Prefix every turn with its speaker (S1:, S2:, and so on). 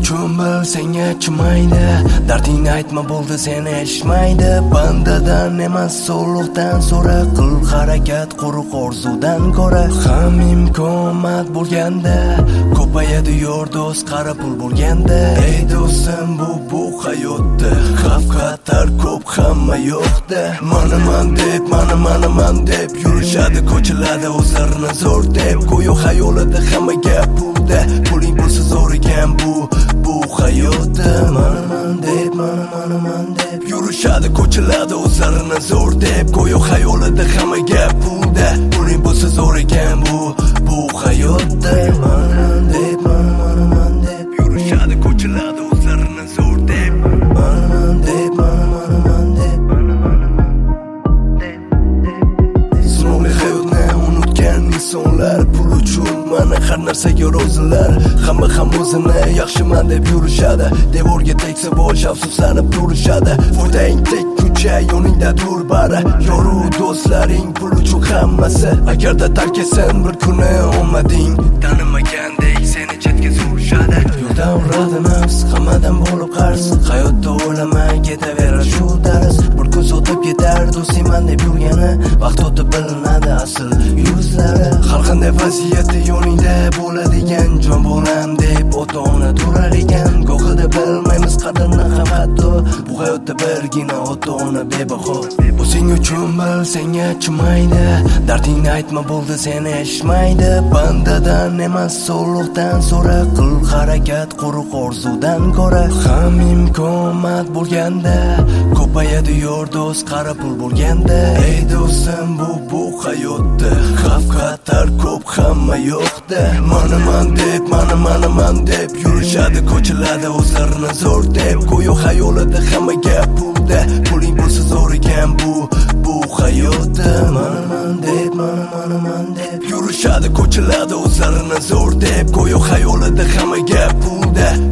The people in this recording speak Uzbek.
S1: uchun bil senga chimaydi, dardingni aytma bo'ldi seni eshitmaydi. Bandadan emas so'lliqdan so'ra, qil harakat quruq orzudan ko'ra. Ham imkoniyat bo'lganda ko'payadi yor do'st qara pul bo'lganda. Ey do'stim bu hayotda xavf xatar ko'p hamma yo'qda. Mana deb yurishadi ko'chalarda o'zlarini zo'r deb. Go'yo xayolida hamma gap pulda, puling bo'lsa zo'r ekan bu hayotda. Mana deb yurishadi ko'chalarda o'zlarini zo'r deb. Go'yo xayolida hamma gap pulda, puling bo'lsa zo'r ekan bu hayotda. Mana deb yurishadi ko'chalarda o'zlarini zo'r deb. Mana deb Zimomli hayotni unutgan insonlar, pul uchun mana har narsaga rozilar. Hamma ham o'zini yaxshiman deb yurishadi, devorga tegsa bosh afsuslanib turishadi. Foydang tekkuncha yoningda tur bari, yoru do'stlaring pul uchun hammasi. Agarda tark etsin bir kuni omading, tanimagandek seni chetga surishadi. Yo'ldan uradi nafs, hammadan bo'lib qarz. Hayotda o'ylamay ketaverar shu dars. Bir kun o'tib ketar do'stman deb yurgani, vaqt o'tib bilinadi asl yuzlari. Har qanday vaziyatda yoningda bo'ladigan, jon bolam deb ota-ona turar ekan. Go'g'ida bilmaymiz qadrini ham hatto, bu hayotda birgina ota-ona bebaho. O'zing uchun bil senga chimaydi, dardingni aytma bo'ldi seni eshitmaydi. Bandadan emas so'lliqdan so'ra, qil harakat quruq orzudan ko'ra. Ham imkoniyat bo'lganda ko'payadi yor do'st qara pul bo'lganda. Ey do'stim bu hayotda xavf xatar ko'p hamma yo'qda. Mana deb yurishadi ko'chalarda o'zlarini zo'r deb. Go'yo xayolida hamma gap pulda, puling bo'lsa zo'r ekan bu hayotda. Mana deb yurishadi ko'chalarda o'zlarini zo'r deb. Go'yo xayolida hamma gap pulda,